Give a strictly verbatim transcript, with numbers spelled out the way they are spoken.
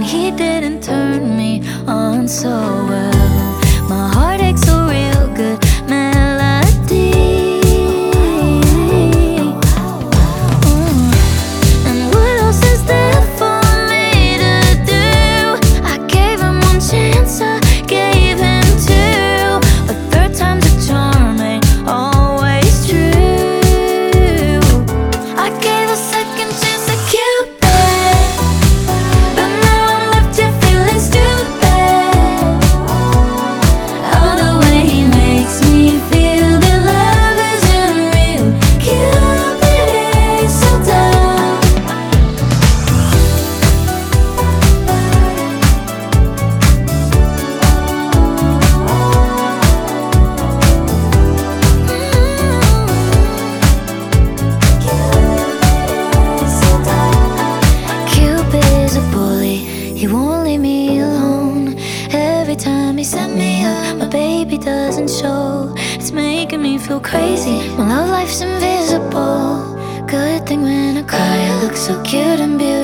he didn't turn me on so well. My heart aches a real good melody. Mm. And what else is there for me to do? I gave him one chance, I gave him two. A third time's a charm ain't always true. I gave a second chance to Cupid, but now I'm left here feeling stupid. Oh, the way he makes me feel that love isn't real. Cupid is so dumb. Cupid is a bully, he won't leave me alone. Every time he set me up, my baby doesn't show. It's making me feel crazy, my love life's invisible. Good thing when I cry, I look so cute and beautiful.